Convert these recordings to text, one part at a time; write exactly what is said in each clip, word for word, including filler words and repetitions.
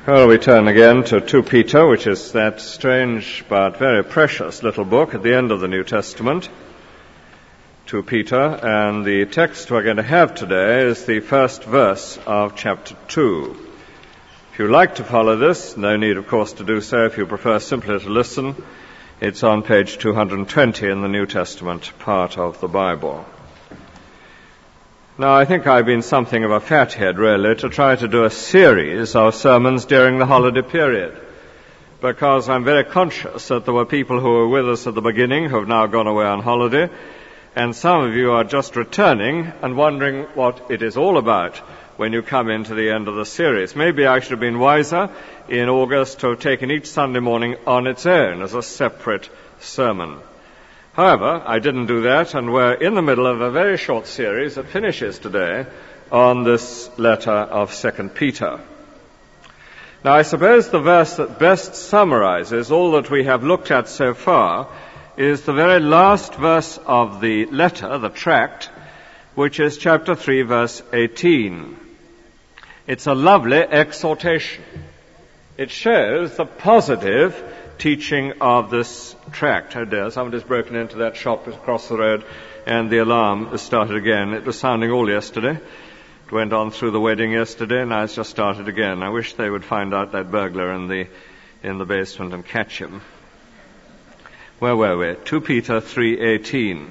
Well, we turn again to Second Peter, which is that strange but very precious little book at the end of the New Testament, Second Peter, and the text we're going to have today is the first verse of chapter two. If you like to follow this, no need, of course, to do so. If you prefer simply to listen, it's on page two hundred twenty in the New Testament part of the Bible. Now, I think I've been something of a fathead, really, to try to do a series of sermons during the holiday period, because I'm very conscious that there were people who were with us at the beginning who have now gone away on holiday, and some of you are just returning and wondering what it is all about when you come into the end of the series. Maybe I should have been wiser in August to have taken each Sunday morning on its own as a separate sermon. However, I didn't do that, and we're in the middle of a very short series that finishes today on this letter of Second Peter. Now, I suppose the verse that best summarizes all that we have looked at so far is the very last verse of the letter, the tract, which is chapter three, verse eighteen. It's a lovely exhortation. It shows the positive teaching of this tract. Oh dear, somebody's broken into that shop across the road and the alarm has started again. It was sounding all yesterday. It went on through the wedding yesterday, and now it's just started again. I wish they would find out that burglar in the in the basement and catch him. Where were we? Second Peter three eighteen.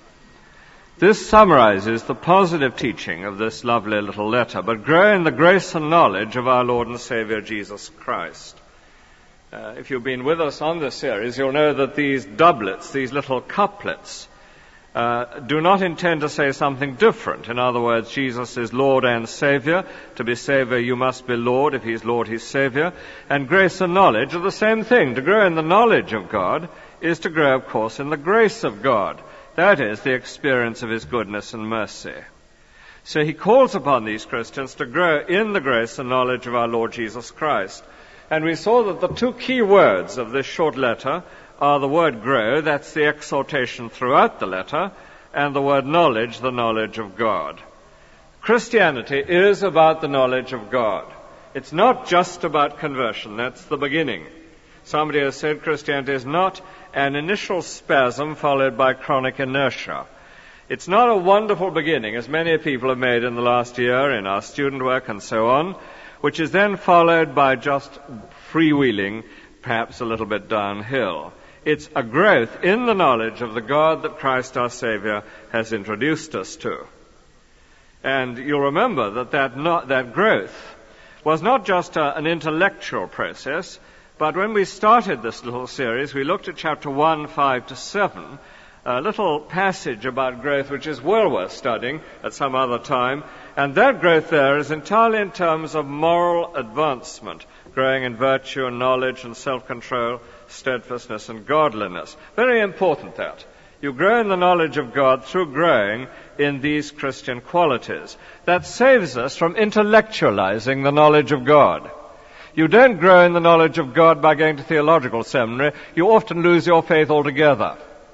This summarizes the positive teaching of this lovely little letter. But grow in the grace and knowledge of our Lord and Savior Jesus Christ. Uh, if you've been with us on this series, you'll know that these doublets, these little couplets, uh, do not intend to say something different. In other words, Jesus is Lord and Savior. To be Savior, you must be Lord. If He's Lord, He's Savior. And grace and knowledge are the same thing. To grow in the knowledge of God is to grow, of course, in the grace of God. That is the experience of His goodness and mercy. So He calls upon these Christians to grow in the grace and knowledge of our Lord Jesus Christ. And we saw that the two key words of this short letter are the word grow, that's the exhortation throughout the letter, and the word knowledge, the knowledge of God. Christianity is about the knowledge of God. It's not just about conversion, that's the beginning. Somebody has said Christianity is not an initial spasm followed by chronic inertia. It's not a wonderful beginning, as many people have made in the last year in our student work and so on, which is then followed by just freewheeling, perhaps a little bit downhill. It's a growth in the knowledge of the God that Christ our Savior has introduced us to. And you'll remember that that, not, that growth was not just a, an intellectual process, but when we started this little series, we looked at chapter one, five to seven, a little passage about growth which is well worth studying at some other time. And that growth there is entirely in terms of moral advancement, growing in virtue and knowledge and self-control, steadfastness and godliness. Very important that. You grow in the knowledge of God through growing in these Christian qualities. That saves us from intellectualizing the knowledge of God. You don't grow in the knowledge of God by going to theological seminary. You often lose your faith altogether.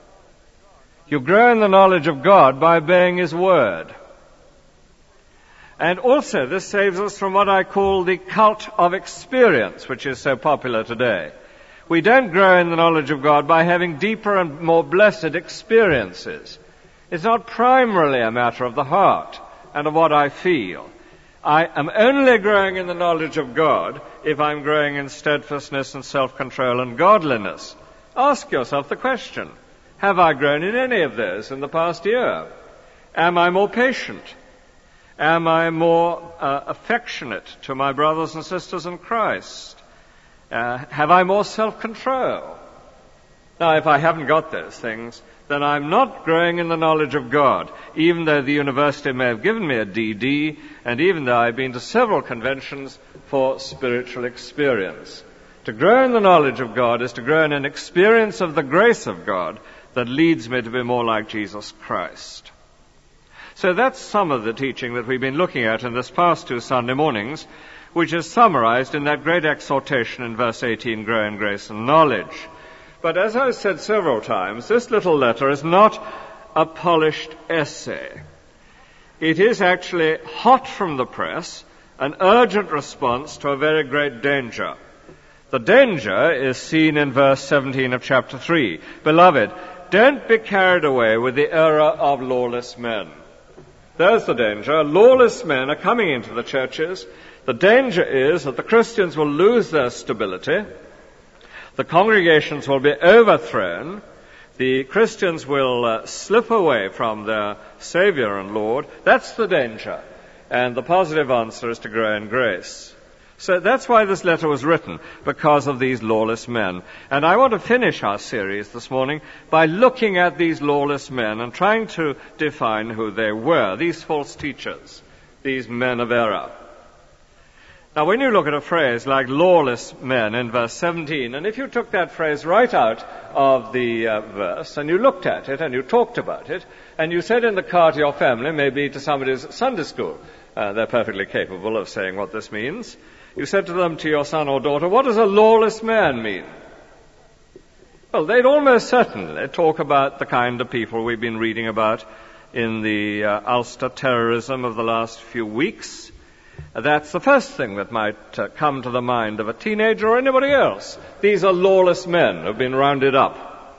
You grow in the knowledge of God by obeying His Word. And also, this saves us from what I call the cult of experience, which is so popular today. We don't grow in the knowledge of God by having deeper and more blessed experiences. It's not primarily a matter of the heart and of what I feel. I am only growing in the knowledge of God if I'm growing in steadfastness and self-control and godliness. Ask yourself the question, have I grown in any of those in the past year? Am I more patient? Am I more uh, affectionate to my brothers and sisters in Christ? Uh, have I more self-control? Now, if I haven't got those things, then I'm not growing in the knowledge of God, even though the university may have given me a D D, and even though I've been to several conventions for spiritual experience. To grow in the knowledge of God is to grow in an experience of the grace of God that leads me to be more like Jesus Christ. So that's some of the teaching that we've been looking at in this past two Sunday mornings, which is summarized in that great exhortation in verse eighteen, grow in grace and knowledge. But as I've said several times, this little letter is not a polished essay. It is actually hot from the press, an urgent response to a very great danger. The danger is seen in verse seventeen of chapter three. Beloved, don't be carried away with the error of lawless men. There's the danger. Lawless men are coming into the churches. The danger is that the Christians will lose their stability. The congregations will be overthrown. The Christians will uh, slip away from their Savior and Lord. That's the danger. And the positive answer is to grow in grace. So that's why this letter was written, because of these lawless men. And I want to finish our series this morning by looking at these lawless men and trying to define who they were, these false teachers, these men of error. Now, when you look at a phrase like lawless men in verse seventeen, and if you took that phrase right out of the uh, verse, and you looked at it, and you talked about it, and you said in the car to your family, maybe to somebody's Sunday school, uh, they're perfectly capable of saying what this means. You said to them, to your son or daughter, what does a lawless man mean? Well, they'd almost certainly talk about the kind of people we've been reading about in the uh, Ulster terrorism of the last few weeks. That's the first thing that might uh, come to the mind of a teenager or anybody else. These are lawless men who've been rounded up.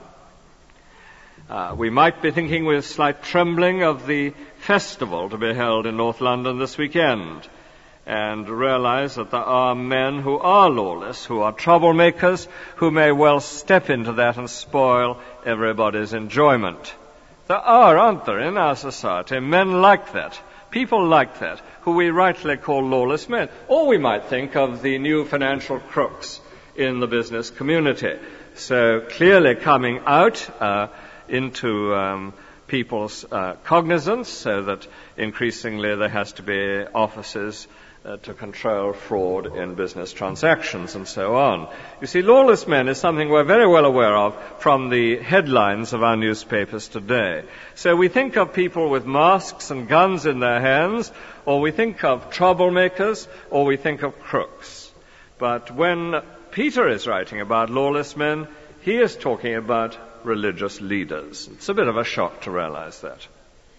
Uh, we might be thinking with slight trembling of the festival to be held in North London this weekend, and realize that there are men who are lawless, who are troublemakers, who may well step into that and spoil everybody's enjoyment. There are, aren't there, in our society, men like that, people like that, who we rightly call lawless men. Or we might think of the new financial crooks in the business community. So clearly coming out uh, into um, people's uh, cognizance, so that increasingly there has to be offices Uh, to control fraud in business transactions and so on. You see, lawless men is something we're very well aware of from the headlines of our newspapers today. So we think of people with masks and guns in their hands, or we think of troublemakers, or we think of crooks. But when Peter is writing about lawless men, he is talking about religious leaders. It's a bit of a shock to realize that.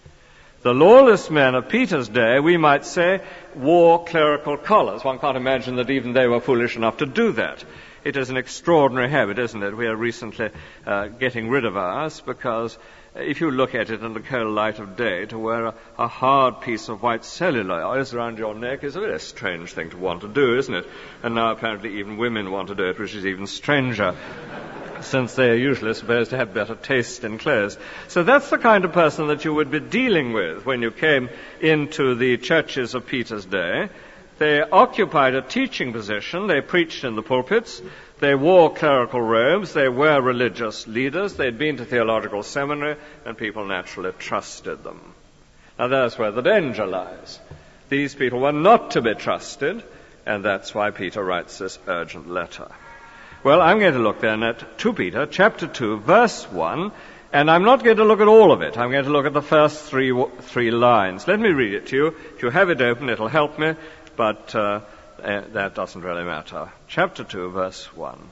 The lawless men of Peter's day, we might say, wore clerical collars. One can't imagine that even they were foolish enough to do that. It is an extraordinary habit, isn't it? We are recently uh, getting rid of ours, because if you look at it in the cold light of day, to wear a, a hard piece of white celluloid around your neck is a very strange thing to want to do, isn't it? And now apparently even women want to do it, which is even stranger, since they are usually supposed to have better taste in clothes. So that's the kind of person that you would be dealing with when you came into the churches of Peter's day. They occupied a teaching position. They preached in the pulpits. They wore clerical robes. They were religious leaders. They'd been to theological seminary, and people naturally trusted them. Now there's where the danger lies. These people were not to be trusted, and that's why Peter writes this urgent letter. Well, I'm going to look then at Second Peter chapter two, verse one, and I'm not going to look at all of it. I'm going to look at the first three three lines. Let me read it to you. If you have it open, it'll help me, but uh, uh, that doesn't really matter. Chapter two, verse one.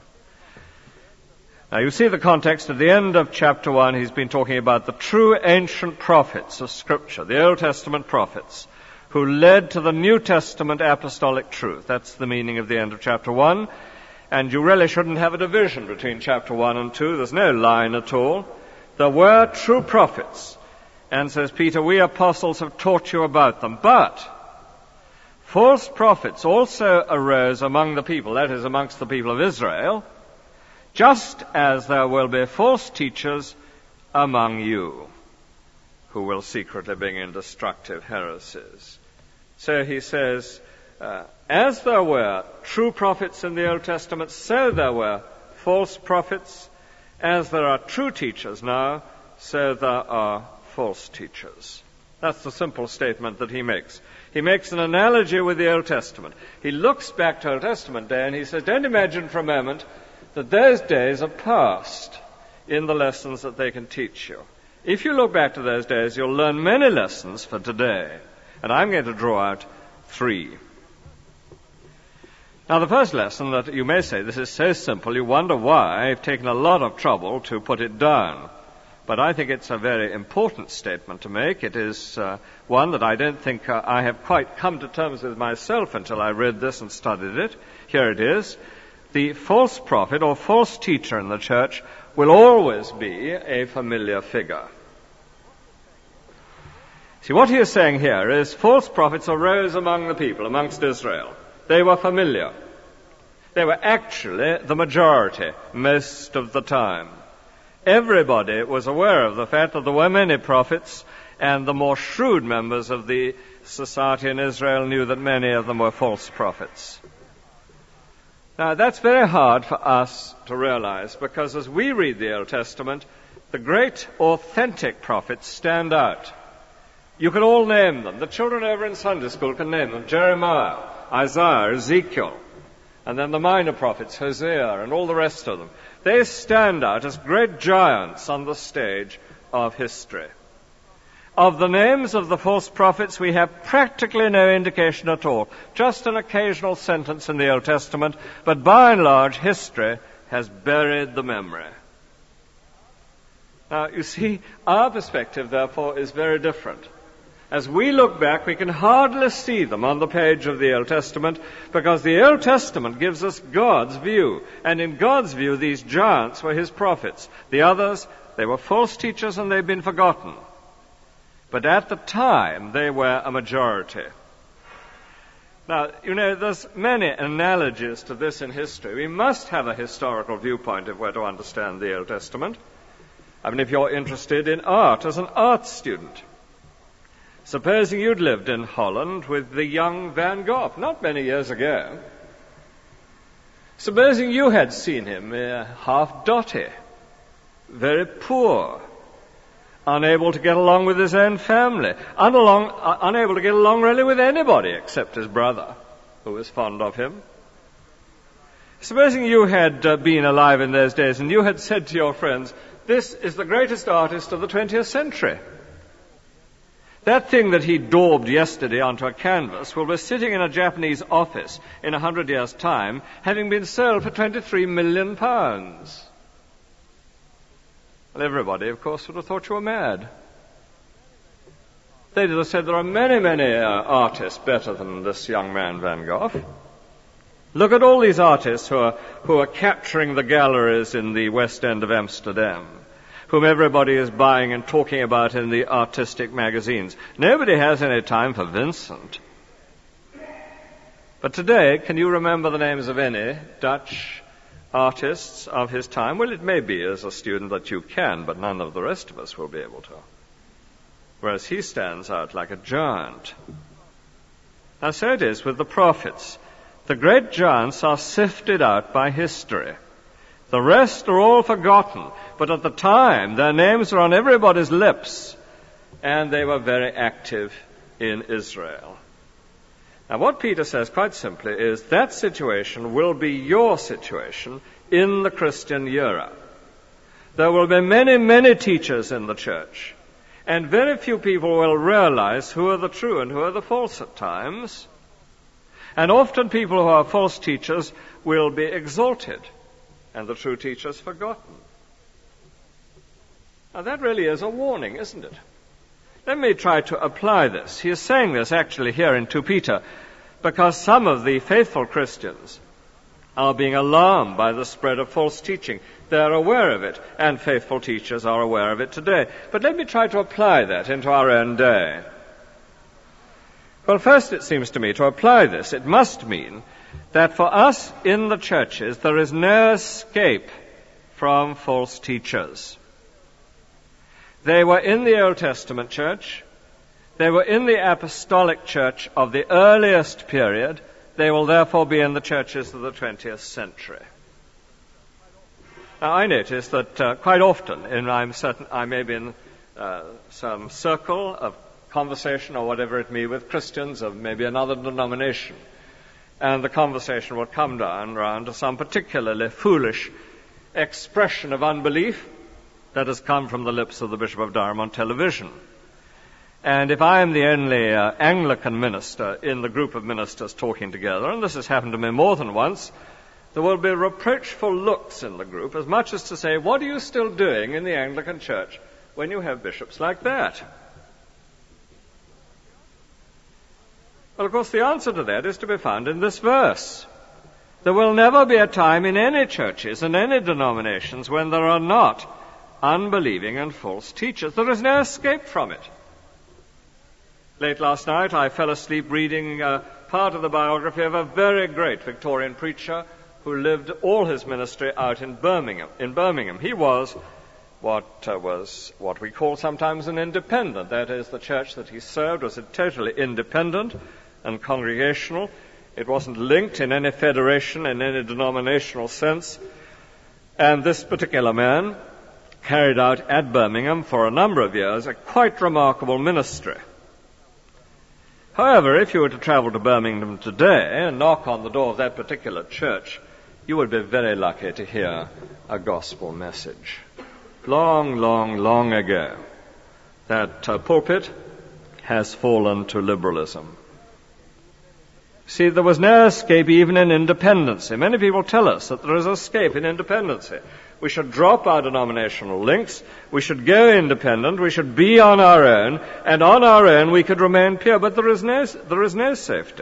Now, you see the context. At the end of chapter one, he's been talking about the true ancient prophets of Scripture, the Old Testament prophets, who led to the New Testament apostolic truth. That's the meaning of the end of chapter one. And you really shouldn't have a division between chapter one and two. There's no line at all. There were true prophets. And says Peter, we apostles have taught you about them. But false prophets also arose among the people, that is, amongst the people of Israel, just as there will be false teachers among you, who will secretly bring in destructive heresies. So he says, uh, as there were true prophets in the Old Testament, so there were false prophets. As there are true teachers now, so there are false teachers. That's the simple statement that he makes. He makes an analogy with the Old Testament. He looks back to Old Testament day and he says, don't imagine for a moment that those days are past in the lessons that they can teach you. If you look back to those days, you'll learn many lessons for today. And I'm going to draw out three. Now, the first lesson that you may say, this is so simple, you wonder why I've taken a lot of trouble to put it down. but I think it's a very important statement to make. It is uh, one that I don't think uh, I have quite come to terms with myself until I read this and studied it. Here it is. The false prophet or false teacher in the church will always be a familiar figure. See, what he is saying here is false prophets arose among the people, amongst Israel. They were familiar. They were actually the majority most of the time. Everybody was aware of the fact that there were many prophets, and the more shrewd members of the society in Israel knew that many of them were false prophets. Now, that's very hard for us to realize, because as we read the Old Testament, the great authentic prophets stand out. You can all name them. The children over in Sunday school can name them. Jeremiah, Isaiah, Ezekiel, and then the minor prophets, Hosea, and all the rest of them. They stand out as great giants on the stage of history. Of the names of the false prophets, we have practically no indication at all. Just an occasional sentence in the Old Testament, but by and large, history has buried the memory. Now, you see, our perspective, therefore, is very different. As we look back, we can hardly see them on the page of the Old Testament, because the Old Testament gives us God's view. And in God's view, these giants were his prophets. The others, they were false teachers and they've been forgotten. But at the time, they were a majority. Now, you know, there's many analogies to this in history. We must have a historical viewpoint if we're to understand the Old Testament. I mean, if you're interested in art as an art student, supposing you'd lived in Holland with the young Van Gogh, not many years ago. Supposing you had seen him uh, half dotty, very poor, unable to get along with his own family, unalong, uh, unable to get along really with anybody except his brother, who was fond of him. Supposing you had uh, been alive in those days and you had said to your friends, "This is the greatest artist of the twentieth century. That thing that he daubed yesterday onto a canvas will be sitting in a Japanese office in a hundred years' time, having been sold for twenty-three million pounds. Well, everybody, of course, would have thought you were mad. They'd have said there are many, many uh, artists better than this young man Van Gogh. Look at all these artists who are, who are capturing the galleries in the West End of Amsterdam, whom everybody is buying and talking about in the artistic magazines. Nobody has any time for Vincent. But today, can you remember the names of any Dutch artists of his time? Well, it may be as a student that you can, but none of the rest of us will be able to. Whereas he stands out like a giant. Now, so it is with the prophets. The great giants are sifted out by history. The rest are all forgotten, but at the time their names were on everybody's lips, and they were very active in Israel. Now what Peter says quite simply is that situation will be your situation in the Christian era. There will be many, many teachers in the church, and very few people will realize who are the true and who are the false at times. And often people who are false teachers will be exalted, and the true teachers forgotten. Now that really is a warning, isn't it? Let me try to apply this. He is saying this actually here in Second Peter because some of the faithful Christians are being alarmed by the spread of false teaching. They're aware of it, and faithful teachers are aware of it today. But let me try to apply that into our own day. Well, first it seems to me to apply this, it must mean that for us in the churches there is no escape from false teachers. They were in the Old Testament church. They were in the apostolic church of the earliest period. They will therefore be in the churches of the twentieth century. Now, I notice that uh, quite often, and I'm certain I may be in uh, some circle of conversation or whatever it may be with Christians of maybe another denomination, and the conversation will come down round to some particularly foolish expression of unbelief that has come from the lips of the Bishop of Durham on television. And if I am the only uh, Anglican minister in the group of ministers talking together, and this has happened to me more than once, there will be reproachful looks in the group, as much as to say, what are you still doing in the Anglican Church? when you have bishops like that? Well, of course, the answer to that is to be found in this verse. There will never be a time in any churches and any denominations when there are not unbelieving and false teachers. There is no escape from it. Late last night, I fell asleep reading uh, part of the biography of a very great Victorian preacher who lived all his ministry out in Birmingham. In Birmingham, he was what uh, was what we call sometimes an independent. That is, the church that he served was totally independent and congregational. It wasn't linked in any federation, in any denominational sense. And this particular man carried out at Birmingham for a number of years a quite remarkable ministry. However, if you were to travel to Birmingham today and knock on the door of that particular church, you would be very lucky to hear a gospel message. Long, long, long ago, that uh, pulpit has fallen to liberalism. See, there was no escape even in independency. Many people tell us that there is escape in independency. We should drop our denominational links. We should go independent. We should be on our own. And on our own we could remain pure. But there is no, there is no safety.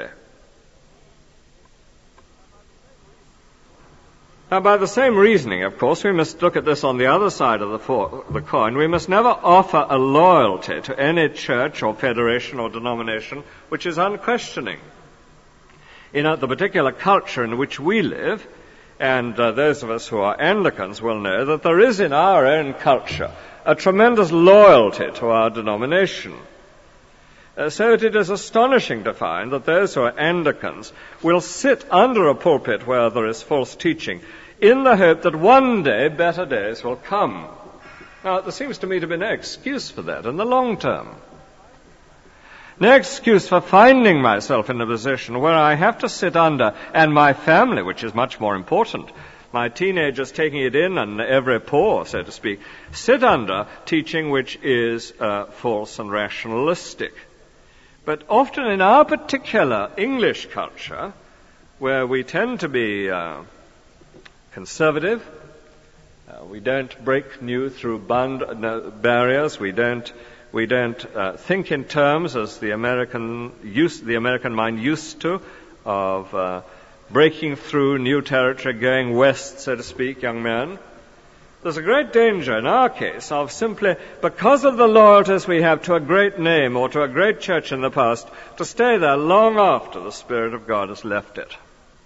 Now, by the same reasoning, of course, we must look at this on the other side of the, for, the coin. We must never offer a loyalty to any church or federation or denomination which is unquestioning. In uh, the particular culture in which we live, and uh, those of us who are Anglicans will know that there is in our own culture a tremendous loyalty to our denomination. Uh, so it is astonishing to find that those who are Anglicans will sit under a pulpit where there is false teaching in the hope that one day better days will come. Now, there seems to me to be no excuse for that in the long term. No excuse for finding myself in a position where I have to sit under, and my family, which is much more important, my teenagers taking it in and every pore, so to speak, sit under teaching which is uh, false and rationalistic. But often in our particular English culture, where we tend to be uh, conservative, uh, we don't break new through bond, no, barriers, we don't We don't uh, think in terms, as the American use, the American mind used to, of uh, breaking through new territory, going west, so to speak, young man. There's a great danger in our case of simply, because of the loyalties we have to a great name or to a great church in the past, to stay there long after the Spirit of God has left it.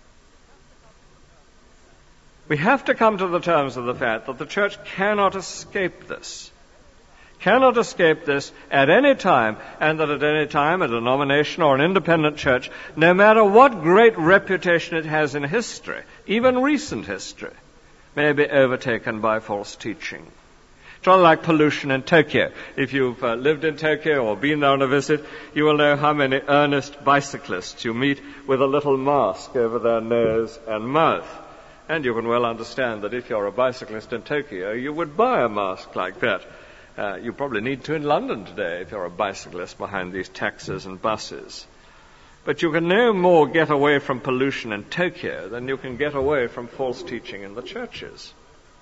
We have to come to the terms of the fact that the church cannot escape this. Cannot escape this at any time, and that at any time a denomination or an independent church, no matter what great reputation it has in history, even recent history, may be overtaken by false teaching. It's rather like pollution in Tokyo. If you've uh, lived in Tokyo or been there on a visit, you will know how many earnest bicyclists you meet with a little mask over their nose and mouth. And you can well understand that if you're a bicyclist in Tokyo, you would buy a mask like that. Uh, you probably need to in London today if you're a bicyclist behind these taxis and buses. But you can no more get away from pollution in Tokyo than you can get away from false teaching in the churches.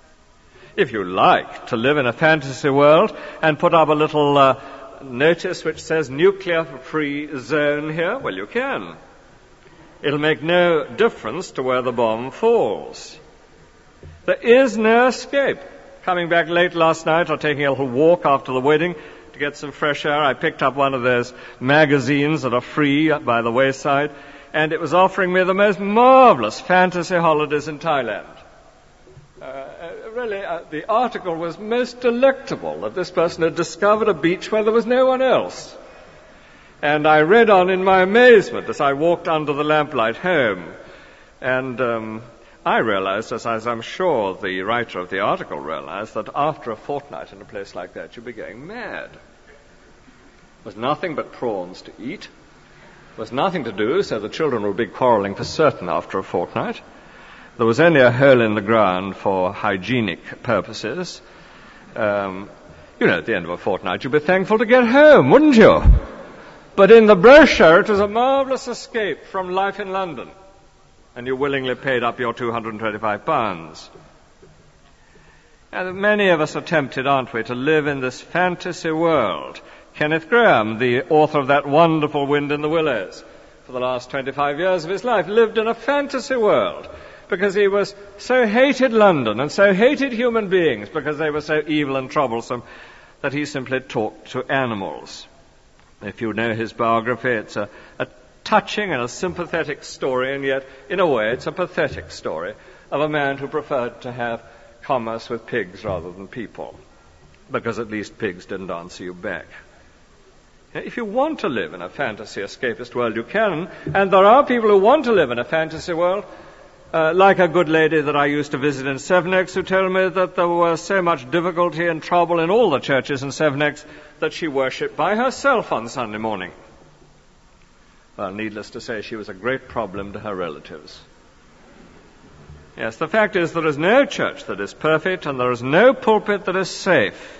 If you like to live in a fantasy world and put up a little uh, notice which says nuclear-free zone here, well, you can. It'll make no difference to where the bomb falls. There is no escape. Coming back late last night or taking a little walk after the wedding to get some fresh air, I picked up one of those magazines that are free by the wayside, and it was offering me the most marvelous fantasy holidays in Thailand. Uh, really, uh, the article was most delectable that this person had discovered a beach where there was no one else. And I read on in my amazement as I walked under the lamplight home. And um, I realized, as, as I'm sure the writer of the article realized, that after a fortnight in a place like that, you'd be going mad. There was nothing but prawns to eat. There was nothing to do, so the children would be quarreling for certain after a fortnight. There was only a hole in the ground for hygienic purposes. Um, you know, at the end of a fortnight, you'd be thankful to get home, wouldn't you? But in the brochure, it was a marvelous escape from life in London. And you willingly paid up your two hundred twenty-five pounds. And many of us are tempted, aren't we, to live in this fantasy world. Kenneth Graham, the author of that wonderful Wind in the Willows, for the last twenty-five years of his life, lived in a fantasy world because he was so hated London and so hated human beings because they were so evil and troublesome that he simply talked to animals. If you know his biography, it's a, a touching and a sympathetic story, and yet, in a way, it's a pathetic story of a man who preferred to have commerce with pigs rather than people, because at least pigs didn't answer you back. If you want to live in a fantasy escapist world, you can, and there are people who want to live in a fantasy world, uh, like a good lady that I used to visit in Sevenoaks, who told me that there was so much difficulty and trouble in all the churches in Sevenoaks that she worshipped by herself on Sunday morning. Well, needless to say, she was a great problem to her relatives. Yes, the fact is there is no church that is perfect, and there is no pulpit that is safe.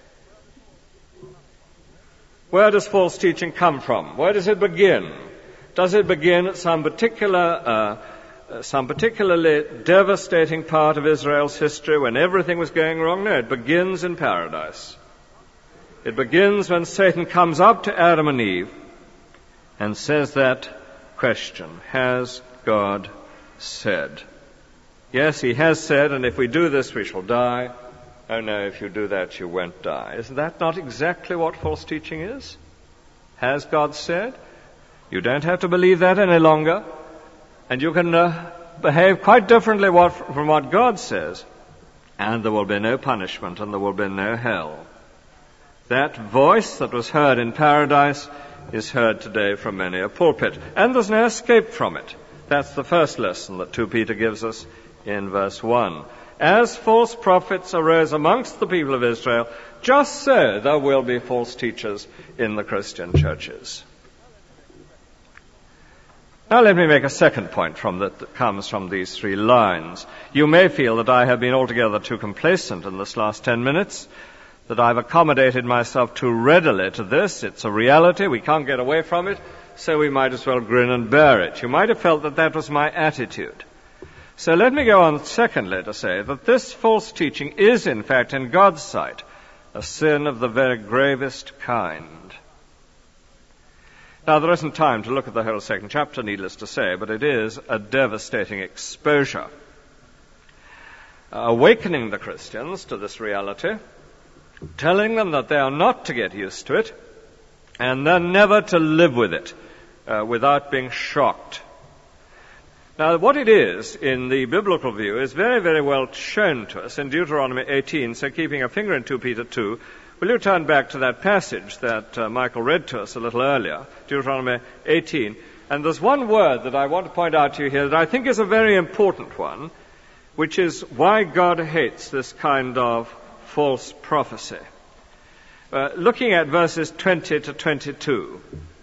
Where does false teaching come from? Where does it begin? Does it begin at some particular, uh, some particularly devastating part of Israel's history when everything was going wrong? No, it begins in paradise. It begins when Satan comes up to Adam and Eve and says that question, has God said? Yes, he has said, and if we do this, we shall die. Oh no, if you do that, you won't die. Isn't that not exactly what false teaching is? Has God said? You don't have to believe that any longer, and you can uh, behave quite differently what, from what God says, and there will be no punishment and there will be no hell. That voice that was heard in paradise is heard today from many a pulpit, and there's no escape from it. That's the first lesson that Second Peter gives us in verse one. As false prophets arose amongst the people of Israel, just so there will be false teachers in the Christian churches. Now let me make a second point from that, that comes from these three lines. You may feel that I have been altogether too complacent in this last ten minutes, that I've accommodated myself too readily to this. It's a reality. We can't get away from it, so we might as well grin and bear it. You might have felt that that was my attitude. So let me go on secondly to say that this false teaching is, in fact, in God's sight, a sin of the very gravest kind. Now, there isn't time to look at the whole second chapter, needless to say, but it is a devastating exposure. Uh, awakening the Christians to this reality, telling them that they are not to get used to it, and then never to live with it uh, without being shocked. Now, what it is in the biblical view is very, very well shown to us in Deuteronomy eighteen, so keeping a finger in Second Peter two, will you turn back to that passage that uh, Michael read to us a little earlier, Deuteronomy eighteen, and there's one word that I want to point out to you here that I think is a very important one, which is why God hates this kind of false prophecy. Uh, looking at verses twenty to twenty-two.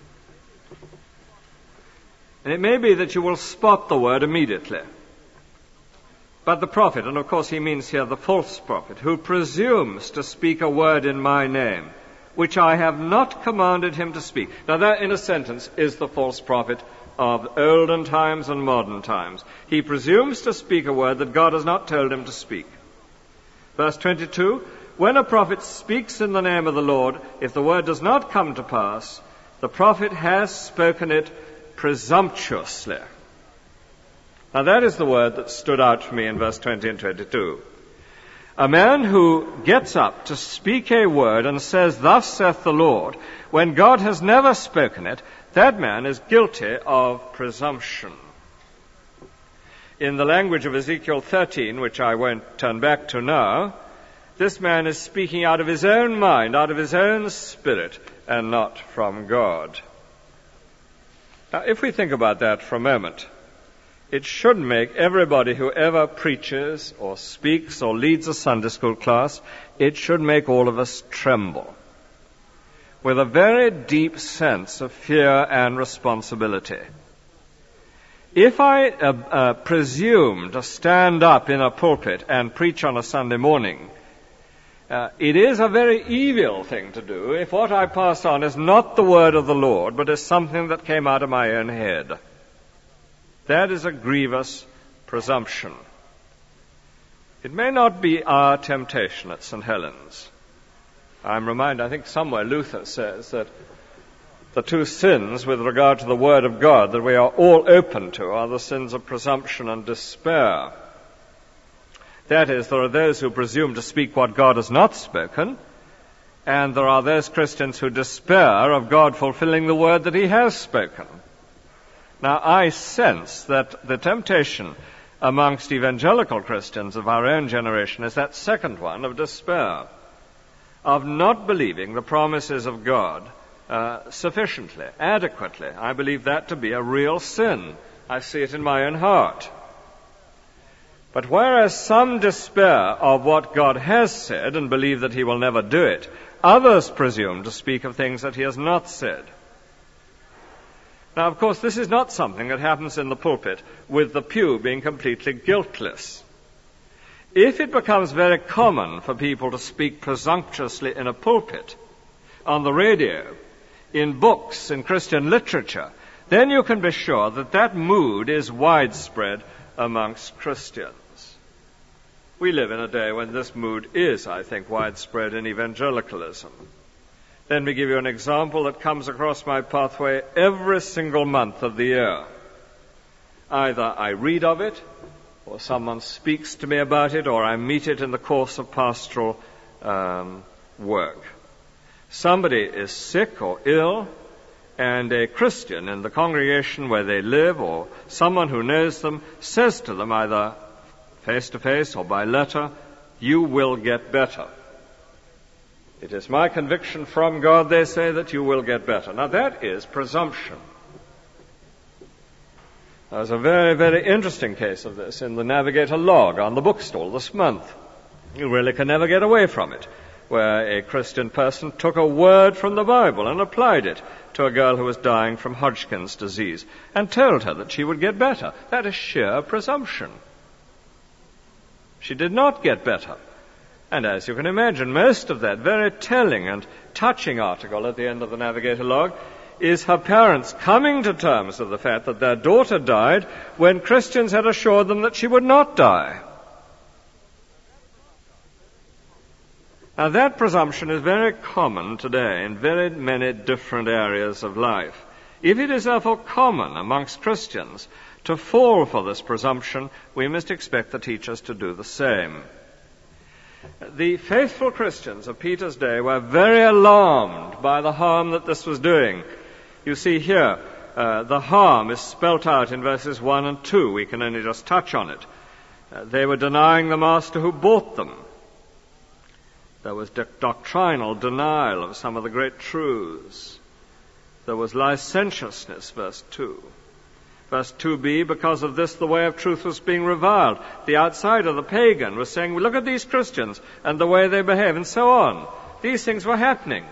And it may be that you will spot the word immediately. But the prophet, and of course he means here the false prophet, who presumes to speak a word in my name, which I have not commanded him to speak. Now that, in a sentence, is the false prophet of olden times and modern times. He presumes to speak a word that God has not told him to speak. Verse twenty-two, when a prophet speaks in the name of the Lord, if the word does not come to pass, the prophet has spoken it presumptuously. Now that is the word that stood out for me in verse twenty and twenty-two. A man who gets up to speak a word and says, thus saith the Lord, when God has never spoken it, that man is guilty of presumption. In the language of Ezekiel thirteen, which I won't turn back to now, this man is speaking out of his own mind, out of his own spirit, and not from God. Now, if we think about that for a moment, it should make everybody who ever preaches or speaks or leads a Sunday school class, it should make all of us tremble with a very deep sense of fear and responsibility. If I uh, uh, presume to stand up in a pulpit and preach on a Sunday morning, Uh, it is a very evil thing to do if what I pass on is not the word of the Lord, but is something that came out of my own head. That is a grievous presumption. It may not be our temptation at Saint Helens. I'm reminded, I think somewhere Luther says that the two sins with regard to the Word of God that we are all open to are the sins of presumption and despair. That is, there are those who presume to speak what God has not spoken, and there are those Christians who despair of God fulfilling the word that he has spoken. Now, I sense that the temptation amongst evangelical Christians of our own generation is that second one of despair, of not believing the promises of God uh, sufficiently, adequately. I believe that to be a real sin. I see it in my own heart. But whereas some despair of what God has said and believe that he will never do it, others presume to speak of things that he has not said. Now, of course, this is not something that happens in the pulpit with the pew being completely guiltless. If it becomes very common for people to speak presumptuously in a pulpit, on the radio, in books, in Christian literature, then you can be sure that that mood is widespread amongst Christians. We live in a day when this mood is, I think, widespread in evangelicalism. Let me give you an example that comes across my pathway every single month of the year. Either I read of it, or someone speaks to me about it, or I meet it in the course of pastoral um, work. Somebody is sick or ill, and a Christian in the congregation where they live, or someone who knows them, says to them either face-to-face or by letter, "You will get better." It is my conviction from God, they say, that you will get better. Now that is presumption. There's a very, very interesting case of this in the Navigator log on the bookstall this month. You really can never get away from it, where a Christian person took a word from the Bible and applied it to a girl who was dying from Hodgkin's disease and told her that she would get better. That is sheer presumption. She did not get better. And as you can imagine, most of that very telling and touching article at the end of the Navigator log is her parents coming to terms with the fact that their daughter died when Christians had assured them that she would not die. Now that presumption is very common today in very many different areas of life. If it is therefore common amongst Christians to fall for this presumption, we must expect the teachers to do the same. The faithful Christians of Peter's day were very alarmed by the harm that this was doing. You see here, uh, the harm is spelt out in verses one and two. We can only just touch on it. Uh, they were denying the master who bought them. There was doc- doctrinal denial of some of the great truths. There was licentiousness, verse two. Verse two b, because of this the way of truth was being reviled. The outsider, the pagan, was saying, look at these Christians and the way they behave, and so on. These things were happening.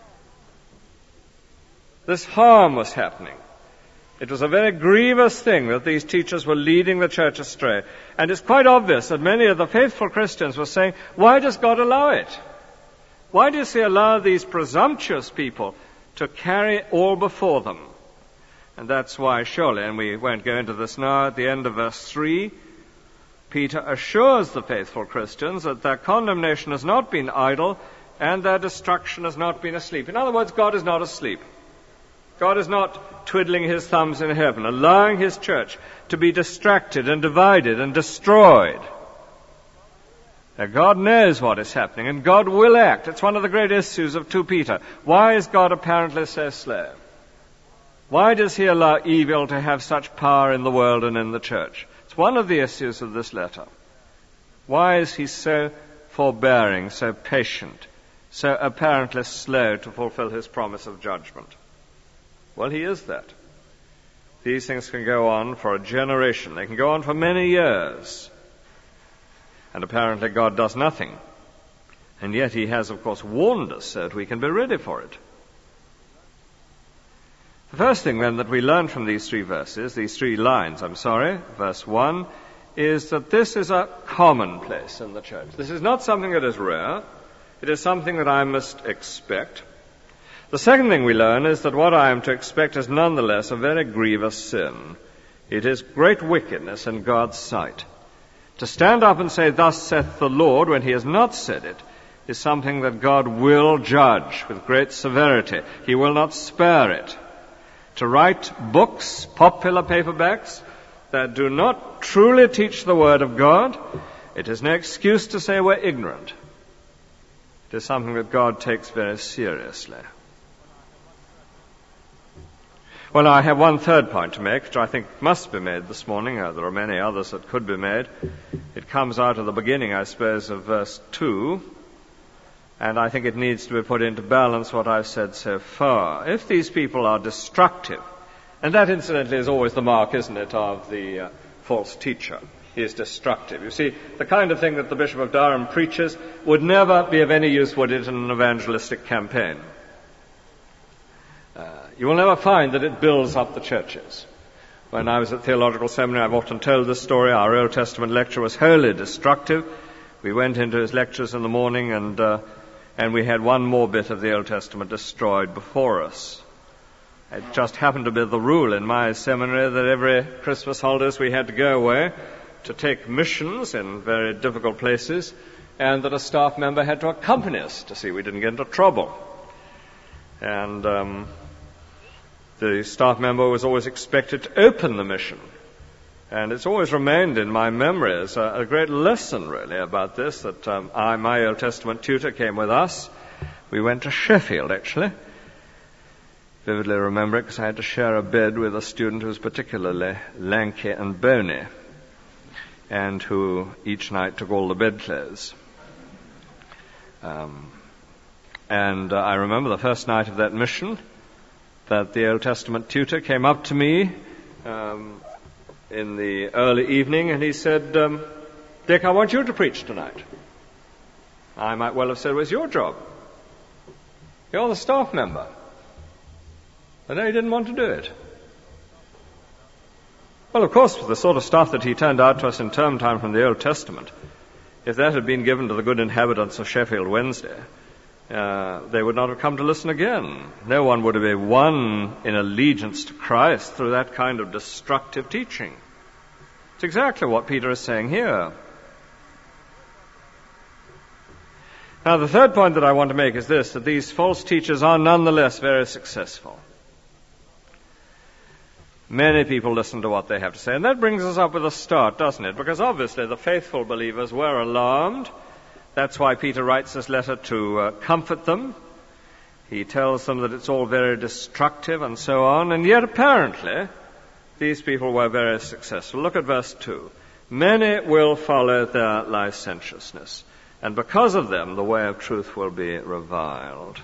This harm was happening. It was a very grievous thing that these teachers were leading the church astray. And it's quite obvious that many of the faithful Christians were saying, why does God allow it? Why does he allow these presumptuous people to carry all before them? And that's why, surely, and we won't go into this now, at the end of verse three, Peter assures the faithful Christians that their condemnation has not been idle and their destruction has not been asleep. In other words, God is not asleep. God is not twiddling his thumbs in heaven, allowing his church to be distracted and divided and destroyed. Now, God knows what is happening, and God will act. It's one of the great issues of Second Peter. Why is God apparently so slow? Why does he allow evil to have such power in the world and in the church? It's one of the issues of this letter. Why is he so forbearing, so patient, so apparently slow to fulfill his promise of judgment? Well, he is that. These things can go on for a generation. They can go on for many years. And apparently God does nothing. And yet he has, of course, warned us so that we can be ready for it. The first thing, then, that we learn from these three verses, these three lines, I'm sorry, verse one, is that this is a commonplace in the church. This is not something that is rare. It is something that I must expect. The second thing we learn is that what I am to expect is nonetheless a very grievous sin. It is great wickedness in God's sight. To stand up and say, "Thus saith the Lord," when he has not said it, is something that God will judge with great severity. He will not spare it. To write books, popular paperbacks, that do not truly teach the Word of God, it is no excuse to say we're ignorant. It is something that God takes very seriously. Well, I have one third point to make, which I think must be made this morning. Uh, there are many others that could be made. It comes out of the beginning, I suppose, of verse two, and I think it needs to be put into balance what I've said so far. If these people are destructive, and that incidentally is always the mark, isn't it, of the uh, false teacher. He is destructive. You see, the kind of thing that the Bishop of Durham preaches would never be of any use, would it, in an evangelistic campaign. Uh, you will never find that it builds up the churches. When I was at Theological Seminary, I've often told this story. Our Old Testament lecturer was wholly destructive. We went into his lectures in the morning and uh, and we had one more bit of the Old Testament destroyed before us. It just happened to be the rule in my seminary that every Christmas holidays we had to go away to take missions in very difficult places, and that a staff member had to accompany us to see we didn't get into trouble. And um, the staff member was always expected to open the mission. And it's always remained in my memory as a, a great lesson, really, about this, that um, I, my Old Testament tutor came with us. We went to Sheffield, actually. Vividly remember it because I had to share a bed with a student who was particularly lanky and bony, and who each night took all the bedclothes. Um, and uh, I remember the first night of that mission that the Old Testament tutor came up to me um, in the early evening, and he said, um, "Dick, I want you to preach tonight." I might well have said, "Well, it's your job. You're the staff member." But no, he didn't want to do it. Well, of course, the sort of stuff that he turned out to us in term time from the Old Testament, if that had been given to the good inhabitants of Sheffield Wednesday, uh, they would not have come to listen again. No one would have been won in allegiance to Christ through that kind of destructive teaching. It's exactly what Peter is saying here. Now, the third point that I want to make is this, that these false teachers are nonetheless very successful. Many people listen to what they have to say. And that brings us up with a start, doesn't it? Because obviously the faithful believers were alarmed. That's why Peter writes this letter to uh, comfort them. He tells them that it's all very destructive and so on. And yet apparently these people were very successful. Look at verse two. Many will follow their licentiousness, and because of them the way of truth will be reviled.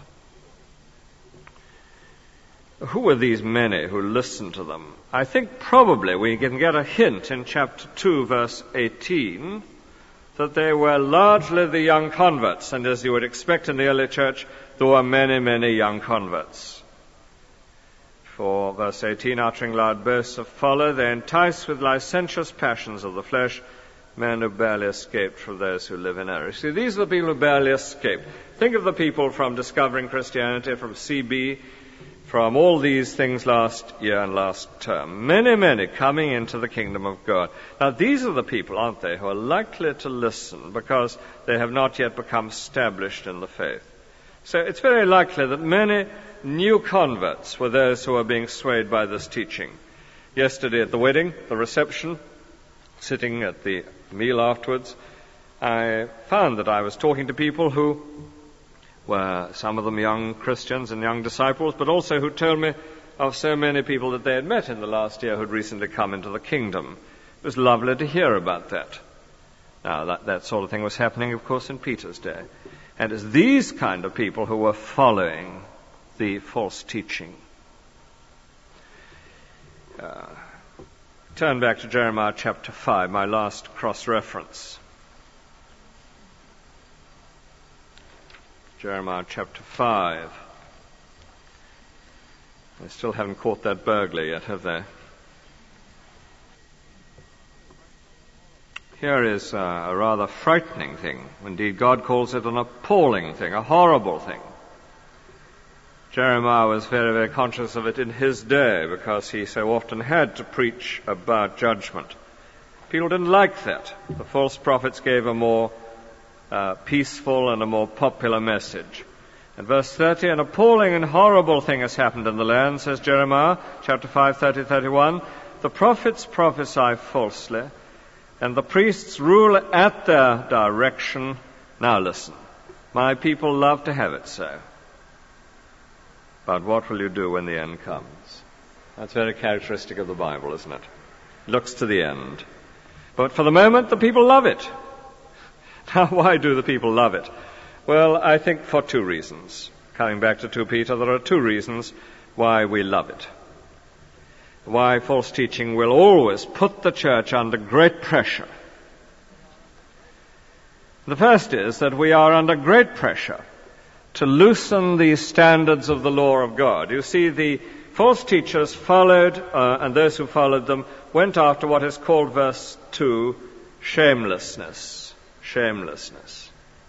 Who were these many who listened to them? I think probably we can get a hint in chapter two, verse eighteen, that they were largely the young converts. And as you would expect in the early church, there were many, many young converts. For verse eighteen, uttering loud boasts of folly, they entice with licentious passions of the flesh men who barely escaped from those who live in error. See, these are the people who barely escaped. Think of the people from Discovering Christianity, from C B, from all these things last year and last term. Many, many coming into the kingdom of God. Now, these are the people, aren't they, who are likely to listen because they have not yet become established in the faith. So it's very likely that many new converts were those who are being swayed by this teaching. Yesterday at the wedding, the reception, sitting at the meal afterwards, I found that I was talking to people who were some of them young Christians and young disciples, but also who told me of so many people that they had met in the last year who had recently come into the kingdom. It was lovely to hear about that. Now, that, that sort of thing was happening, of course, in Peter's day. And it's these kind of people who were following the false teaching. Uh, turn back to Jeremiah chapter five, my last cross-reference. Jeremiah chapter five. They still haven't caught that burglar yet, have they? Here is uh, a rather frightening thing. Indeed, God calls it an appalling thing, a horrible thing. Jeremiah was very, very conscious of it in his day because he so often had to preach about judgment. People didn't like that. The false prophets gave a more uh, peaceful and a more popular message. In verse thirty, an appalling and horrible thing has happened in the land, says Jeremiah, chapter five, thirty, thirty-one. The prophets prophesy falsely, and the priests rule at their direction. Now listen, my people love to have it so. But what will you do when the end comes? That's very characteristic of the Bible, isn't it? It looks to the end. But for the moment, the people love it. Now, why do the people love it? Well, I think for two reasons. Coming back to Second Peter, there are two reasons why we love it. Why false teaching will always put the church under great pressure. The first is that we are under great pressure to loosen the standards of the law of God. You see, the false teachers followed, uh, and those who followed them went after what is called, verse two, shamelessness. Shamelessness.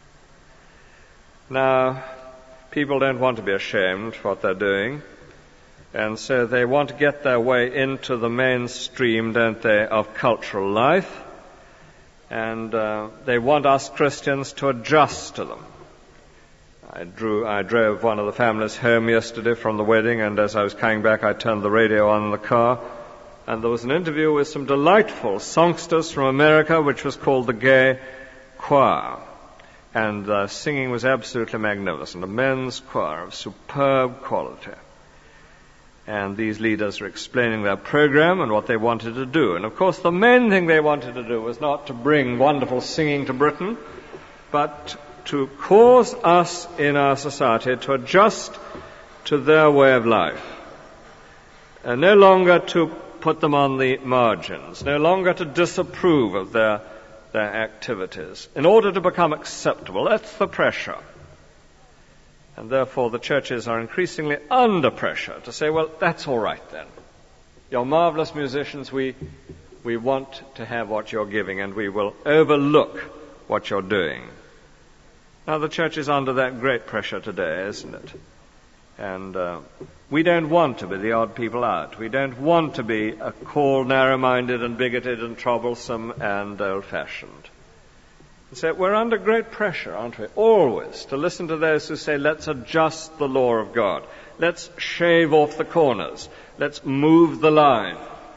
Now, people don't want to be ashamed of what they're doing, and so they want to get their way into the mainstream, don't they, of cultural life, and uh, they want us Christians to adjust to them. I drew, I drove one of the families home yesterday from the wedding, and as I was coming back, I turned the radio on in the car, and there was an interview with some delightful songsters from America, which was called the Gay Choir. And the singing was absolutely magnificent, a men's choir of superb quality. And these leaders were explaining their program and what they wanted to do. And of course, the main thing they wanted to do was not to bring wonderful singing to Britain, but to cause us in our society to adjust to their way of life. And no longer to put them on the margins, no longer to disapprove of their, their activities, in order to become acceptable. That's the pressure. And therefore the churches are increasingly under pressure to say, well, that's all right then. You're marvelous musicians, we, we want to have what you're giving, and we will overlook what you're doing. Now, the church is under that great pressure today, isn't it? And uh, we don't want to be the odd people out. We don't want to be uh, called narrow-minded and bigoted and troublesome and old-fashioned. So we're under great pressure, aren't we? Always to listen to those who say, let's adjust the law of God. Let's shave off the corners. Let's move the line.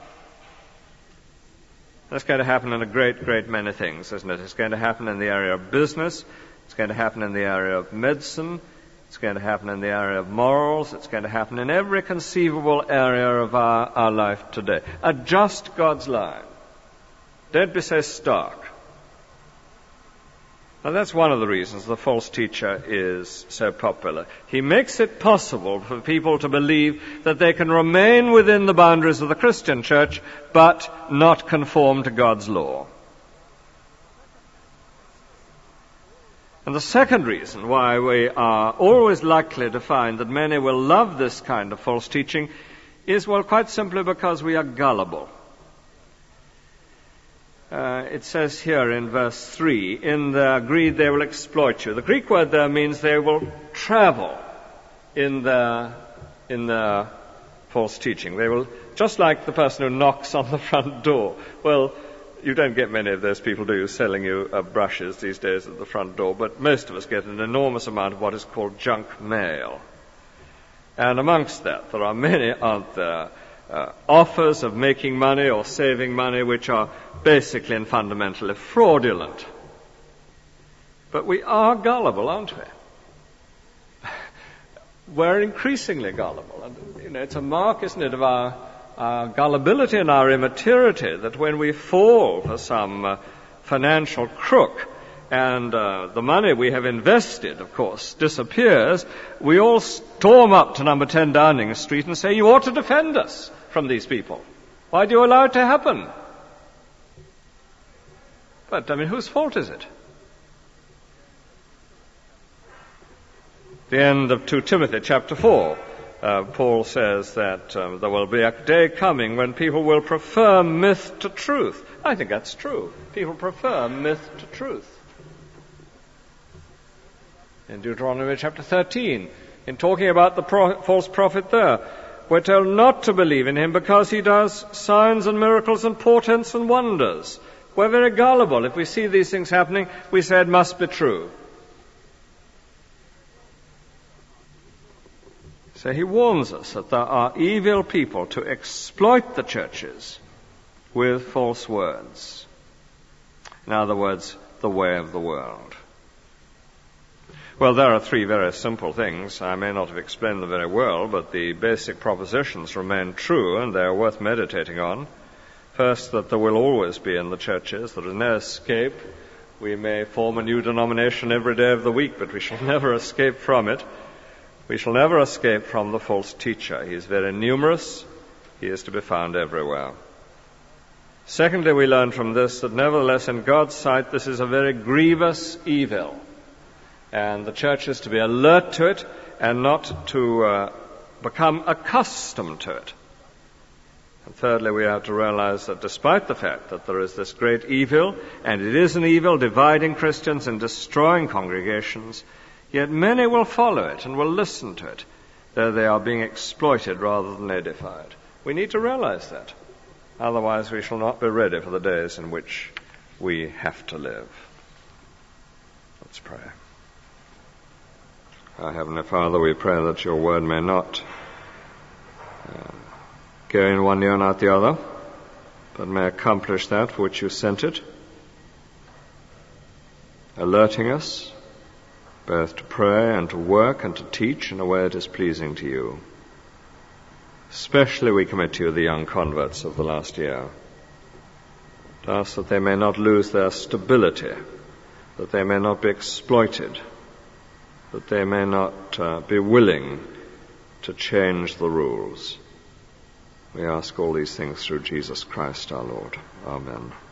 That's going to happen in a great, great many things, isn't it? It's going to happen in the area of business. It's going to happen in the area of medicine. It's going to happen in the area of morals. It's going to happen in every conceivable area of our, our life today. Adjust God's line. Don't be so stark. Now, that's one of the reasons the false teacher is so popular. He makes it possible for people to believe that they can remain within the boundaries of the Christian church, but not conform to God's law. And the second reason why we are always likely to find that many will love this kind of false teaching is, well, quite simply because we are gullible. Uh, it says here in verse three, in their greed they will exploit you. The Greek word there means they will travel in their, in their false teaching. They will, just like the person who knocks on the front door. Well, you don't get many of those people, do you, selling you uh, brushes these days at the front door, but most of us get an enormous amount of what is called junk mail. And amongst that, there are many, aren't there, uh, offers of making money or saving money which are basically and fundamentally fraudulent. But we are gullible, aren't we? We're increasingly gullible. And, you know, it's a mark, isn't it, of our our gullibility and our immaturity, that when we fall for some uh, financial crook and uh, the money we have invested, of course, disappears, we all storm up to number ten Downing Street and say, you ought to defend us from these people. Why do you allow it to happen? But, I mean, whose fault is it? The end of Second Timothy chapter four. Uh, Paul says that um, there will be a day coming when people will prefer myth to truth. I think that's true. People prefer myth to truth. In Deuteronomy chapter thirteen, in talking about the pro- false prophet there, we're told not to believe in him because he does signs and miracles and portents and wonders. We're very gullible. If we see these things happening, we say it must be true. So he warns us that there are evil people to exploit the churches with false words. In other words, the way of the world. Well, there are three very simple things. I may not have explained them very well, but the basic propositions remain true, and they are worth meditating on. First, that there will always be in the churches. There is no escape. We may form a new denomination every day of the week, but we shall never escape from it. We shall never escape from the false teacher. He is very numerous. He is to be found everywhere. Secondly, we learn from this that nevertheless in God's sight this is a very grievous evil. And the church is to be alert to it and not to uh, become accustomed to it. And thirdly, we have to realize that despite the fact that there is this great evil, and it is an evil dividing Christians and destroying congregations, yet many will follow it and will listen to it, though they are being exploited rather than edified. We need to realize that. Otherwise we shall not be ready for the days in which we have to live. Let's pray. Our Heavenly Father, we pray that your word may not uh, go in one ear and out the other, but may accomplish that for which you sent it, alerting us both to pray and to work and to teach in a way that is pleasing to you. Especially we commit to you the young converts of the last year, to ask that they may not lose their stability, that they may not be exploited, that they may not uh, be willing to change the rules. We ask all these things through Jesus Christ our Lord. Amen.